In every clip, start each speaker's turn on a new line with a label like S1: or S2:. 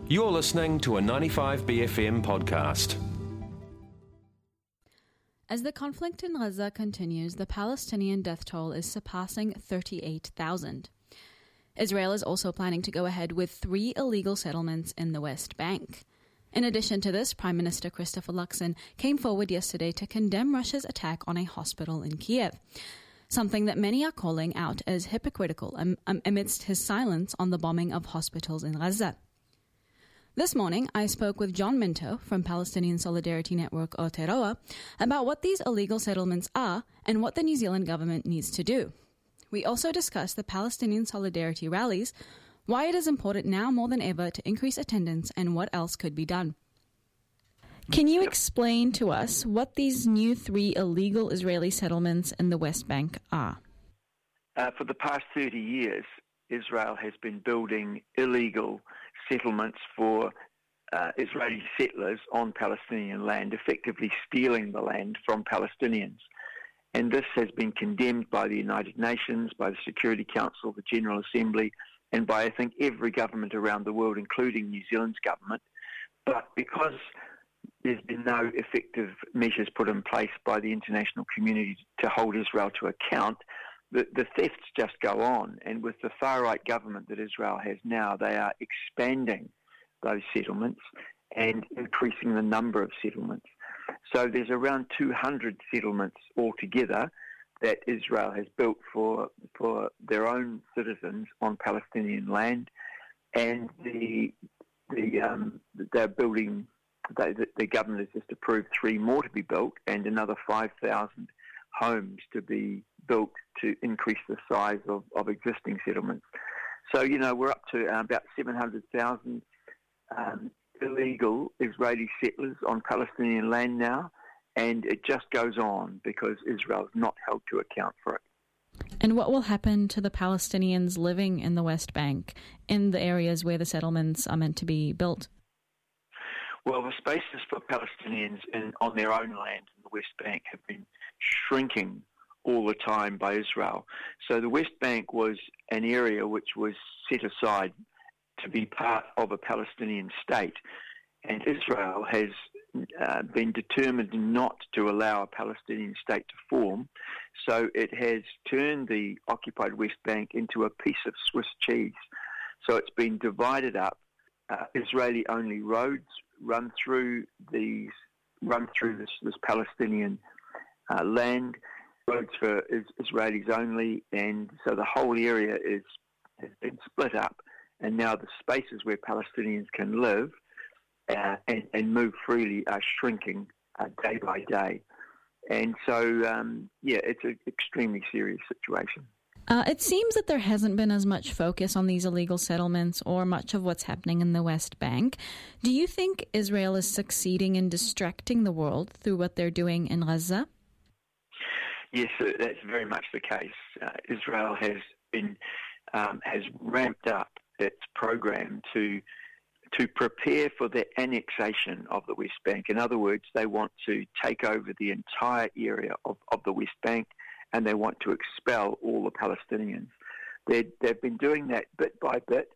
S1: You're listening to a 95BFM podcast.
S2: As the conflict in Gaza continues, the Palestinian death toll is surpassing 38,000. Israel is also planning to go ahead with 3 illegal settlements in the West Bank. In addition to this, Prime Minister Christopher Luxon came forward yesterday to condemn Russia's attack on a hospital in Kiev, something that many are calling out as hypocritical amidst his silence on the bombing of hospitals in Gaza. This morning, I spoke with John Minto from Palestinian Solidarity Network Aotearoa about what these illegal settlements are and what the New Zealand government needs to do. We also discussed the Palestinian Solidarity rallies, why it is important now more than ever to increase attendance and what else could be done. Can you explain to us what these new 3 illegal Israeli settlements in the West Bank are?
S3: For the past 30 years, Israel has been building illegal settlements for Israeli settlers on Palestinian land, effectively stealing the land from Palestinians. And this has been condemned by the United Nations, by the Security Council, the General Assembly, and by, I think, every government around the world, including New Zealand's government. But because there's been no effective measures put in place by the international community to hold Israel to account, the thefts just go on. And with the far-right government that Israel has now, they are expanding those settlements and increasing the number of settlements. So there's around 200 settlements altogether that Israel has built for their own citizens on Palestinian land, and they're building. The government has just approved 3 more to be built, and another 5,000 homes to be built to increase the size of existing settlements. So, we're up to about 700,000 illegal Israeli settlers on Palestinian land now, and it just goes on because Israel is not held to account for it.
S2: And what will happen to the Palestinians living in the West Bank, in the areas where the settlements are meant to be built?
S3: Well, the spaces for Palestinians on their own land in the West Bank have been shrinking all the time by Israel. So the West Bank was an area which was set aside to be part of a Palestinian state, and Israel has been determined not to allow a Palestinian state to form, so it has turned the occupied West Bank into a piece of Swiss cheese. So it's been divided up. Israeli-only roads run through this Palestinian land, roads for Israelis only, and so the whole area has been split up, and now the spaces where Palestinians can live and move freely are shrinking day by day. And so, it's an extremely serious situation.
S2: It seems that there hasn't been as much focus on these illegal settlements or much of what's happening in the West Bank. Do you think Israel is succeeding in distracting the world through what they're doing in Gaza?
S3: Yes, that's very much the case. Israel has ramped up its program to prepare for the annexation of the West Bank. In other words, they want to take over the entire area of the West Bank, and they want to expel all the Palestinians. They've been doing that bit by bit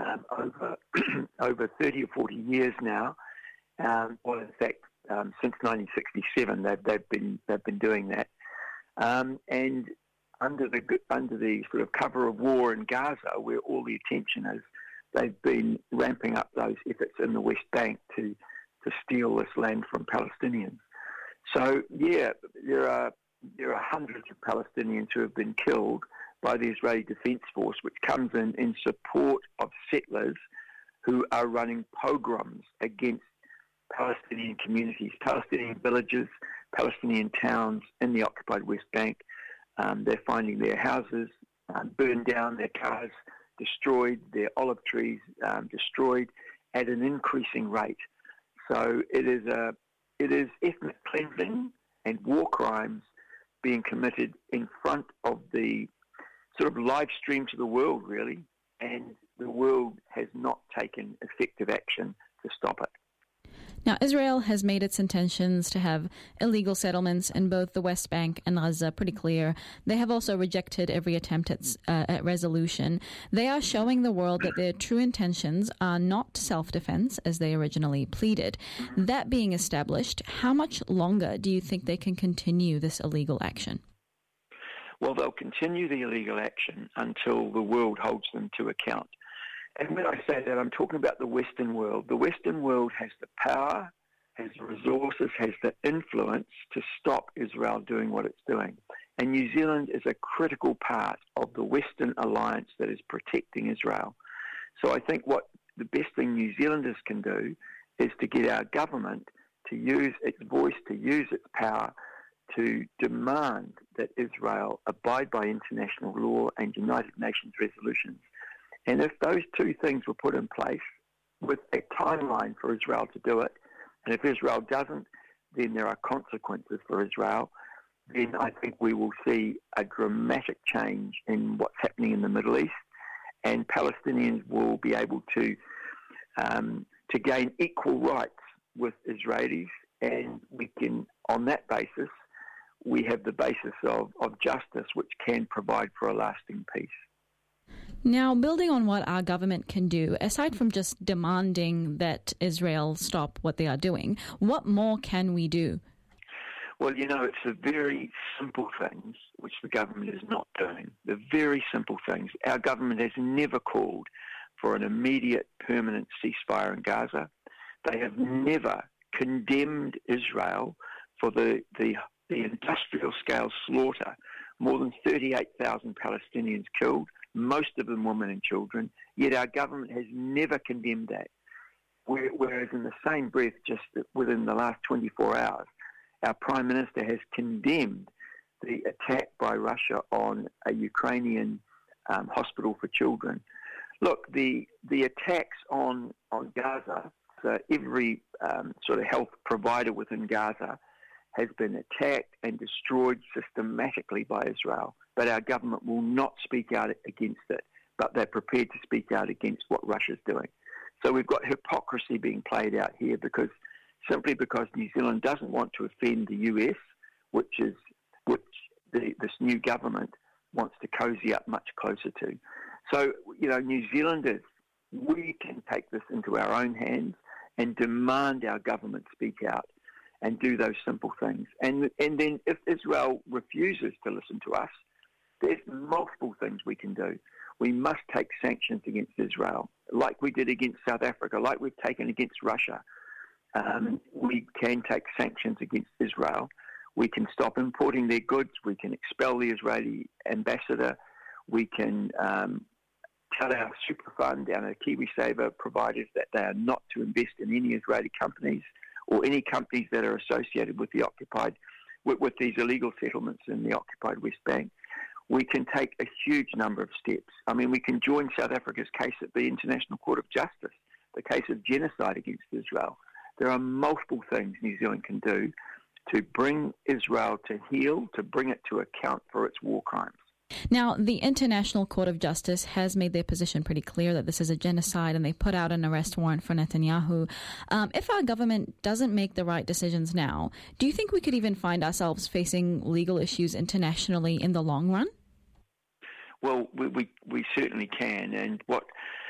S3: over 30 or 40 years now. Well, in fact, since 1967, they've been doing that. And under the sort of cover of war in Gaza, where all the attention is, they've been ramping up those efforts in the West Bank to steal this land from Palestinians. So, there are hundreds of Palestinians who have been killed by the Israeli Defense Force, which comes in support of settlers who are running pogroms against Palestinian communities, Palestinian villages, Palestinian towns in the occupied West Bank. They're finding their houses burned down, their cars destroyed, their olive trees destroyed at an increasing rate. So it is ethnic cleansing and war crimes being committed in front of the sort of live stream to the world, really, and the world has not taken effective action to stop it.
S2: Now, Israel has made its intentions to have illegal settlements in both the West Bank and Gaza pretty clear. They have also rejected every attempt at resolution. They are showing the world that their true intentions are not self-defense, as they originally pleaded. That being established, how much longer do you think they can continue this illegal action?
S3: Well, they'll continue the illegal action until the world holds them to account. And when I say that, I'm talking about the Western world. The Western world has the power, has the resources, has the influence to stop Israel doing what it's doing. And New Zealand is a critical part of the Western alliance that is protecting Israel. So I think what the best thing New Zealanders can do is to get our government to use its voice, to use its power, to demand that Israel abide by international law and United Nations resolutions. And if those two things were put in place with a timeline for Israel to do it, and if Israel doesn't, then there are consequences for Israel, then I think we will see a dramatic change in what's happening in the Middle East, and Palestinians will be able to gain equal rights with Israelis, and we can, on that basis, we have the basis of justice which can provide for a lasting peace.
S2: Now, building on what our government can do, aside from just demanding that Israel stop what they are doing, what more can we do?
S3: Well, it's the very simple things which the government is not doing. The very simple things. Our government has never called for an immediate permanent ceasefire in Gaza. They have never condemned Israel for the industrial-scale slaughter. More than 38,000 Palestinians killed, most of them women and children, yet our government has never condemned that. Whereas in the same breath, just within the last 24 hours, our Prime Minister has condemned the attack by Russia on a Ukrainian hospital for children. Look, the attacks on Gaza, so every sort of health provider within Gaza has been attacked and destroyed systematically by Israel. But our government will not speak out against it, but they're prepared to speak out against what Russia's doing. So we've got hypocrisy being played out here simply because New Zealand doesn't want to offend the US, which this new government wants to cozy up much closer to. So, New Zealanders, we can take this into our own hands and demand our government speak out and do those simple things. And then if Israel refuses to listen to us, there's multiple things we can do. We must take sanctions against Israel, like we did against South Africa, like we've taken against Russia. We can take sanctions against Israel. We can stop importing their goods. We can expel the Israeli ambassador. We can tell our super fund and our KiwiSaver providers that they are not to invest in any Israeli companies or any companies that are associated with with these illegal settlements in the occupied West Bank. We can take a huge number of steps. I mean, we can join South Africa's case at the International Court of Justice, the case of genocide against Israel. There are multiple things New Zealand can do to bring Israel to heel, to bring it to account for its war crimes.
S2: Now, the International Court of Justice has made their position pretty clear that this is a genocide, and they put out an arrest warrant for Netanyahu. If our government doesn't make the right decisions now, do you think we could even find ourselves facing legal issues internationally in the long run?
S3: Well, we certainly can, and what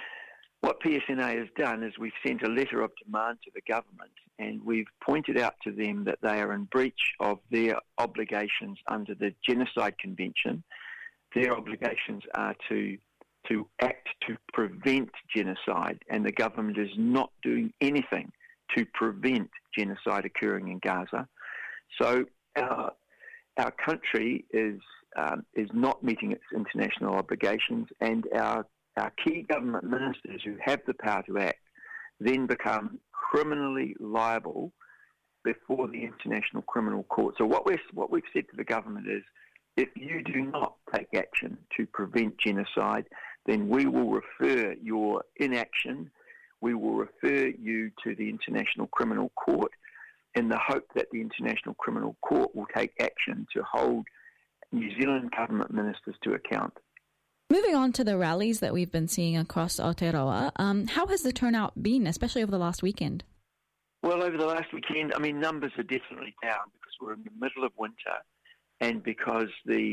S3: PSNA has done is we've sent a letter of demand to the government, and we've pointed out to them that they are in breach of their obligations under the Genocide Convention. Their obligations are to act to prevent genocide, and the government is not doing anything to prevent genocide occurring in Gaza. So our country is not meeting its international obligations, and our key government ministers who have the power to act then become criminally liable before the International Criminal Court. So what we've said to the government is, if you do not take action to prevent genocide, then we will refer your inaction, we will refer you to the International Criminal Court in the hope that the International Criminal Court will take action to hold New Zealand government ministers to account.
S2: Moving on to the rallies that we've been seeing across Aotearoa, how has the turnout been, especially over the last weekend?
S3: Well, over the last weekend, I mean, numbers are definitely down because we're in the middle of winter, and because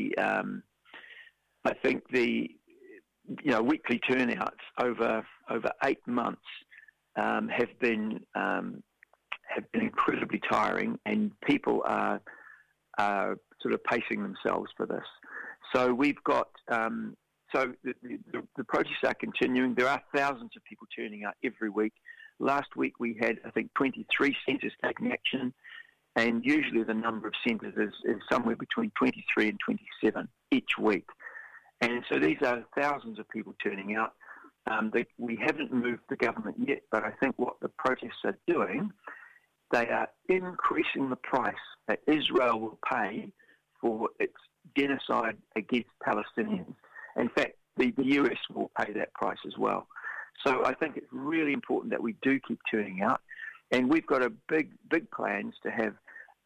S3: I think the weekly turnouts over 8 months have been incredibly tiring, and people are sort of pacing themselves for this. So we've got the protests are continuing. There are thousands of people turning out every week. Last week we had, I think, 23 centres taking action, and usually the number of centres is somewhere between 23 and 27 each week. And so these are thousands of people turning out. We haven't moved the government yet, but I think what the protests are doing, they are increasing the price that Israel will pay for its genocide against Palestinians. In fact, the US will pay that price as well. So I think it's really important that we do keep turning out, and we've got a big plans to have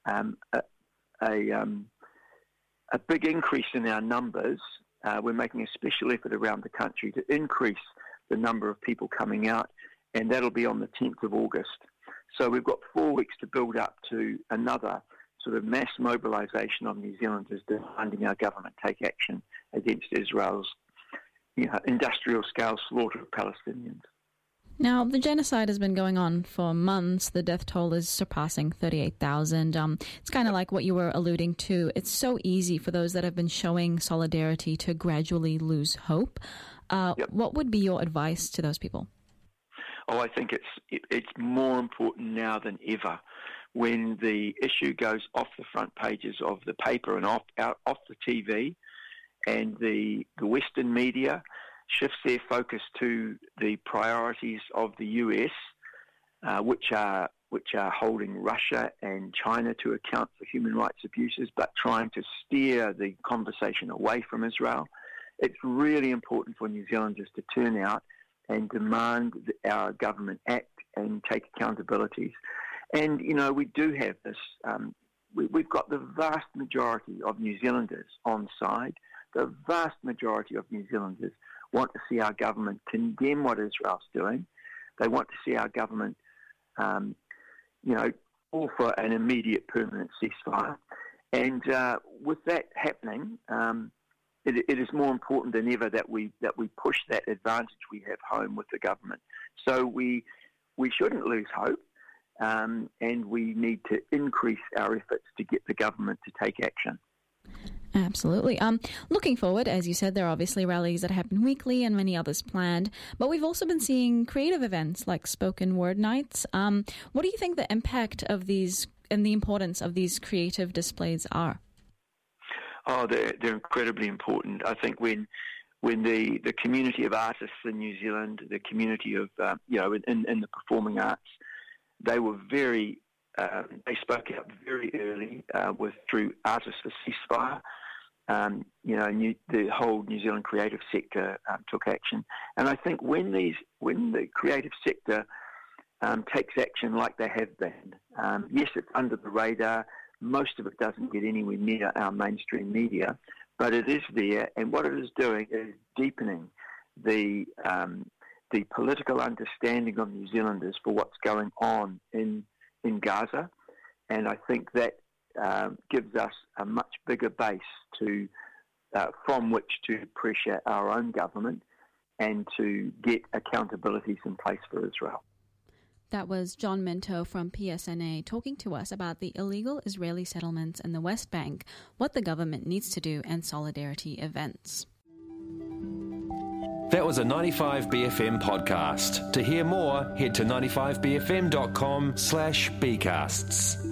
S3: a big increase in our numbers. We're making a special effort around the country to increase the number of people coming out, and that'll be on the 10th of August. So we've got 4 weeks to build up to another sort of mass mobilisation of New Zealanders demanding our government take action against Israel's industrial-scale slaughter of Palestinians.
S2: Now, the genocide has been going on for months. The death toll is surpassing 38,000. It's kind of like what you were alluding to. It's so easy for those that have been showing solidarity to gradually lose hope. What would be your advice to those people?
S3: Oh, I think it's more important now than ever. When the issue goes off the front pages of the paper and off the TV, and the Western media shifts their focus to the priorities of the US, which are holding Russia and China to account for human rights abuses, but trying to steer the conversation away from Israel. It's really important for New Zealanders to turn out and demand that our government act and take accountabilities. And, we do have this, we've got the vast majority of New Zealanders on side. The vast majority of New Zealanders want to see our government condemn what Israel's doing. They want to see our government, call for an immediate permanent ceasefire. And with that happening, it is more important than ever that we push that advantage we have home with the government. So we shouldn't lose hope, and we need to increase our efforts to get the government to take action.
S2: Absolutely. Looking forward, as you said, there are obviously rallies that happen weekly and many others planned, but we've also been seeing creative events like spoken word nights. What do you think the impact of these and the importance of these creative displays are?
S3: Oh, they're incredibly important. I think when the community of artists in New Zealand, the community of in the performing arts, they were very they spoke out very early through Artists for Ceasefire. The whole New Zealand creative sector took action, and I think when the creative sector takes action like they have been, yes, it's under the radar. Most of it doesn't get anywhere near our mainstream media, but it is there, and what it is doing is deepening the political understanding of New Zealanders for what's going on in Gaza, and I think that gives us a much bigger base from which to pressure our own government and to get accountabilities in place for Israel.
S2: That was John Minto from PSNA talking to us about the illegal Israeli settlements in the West Bank, what the government needs to do, and solidarity events.
S1: That was a 95BFM podcast. To hear more, head to 95bfm.com/bcasts.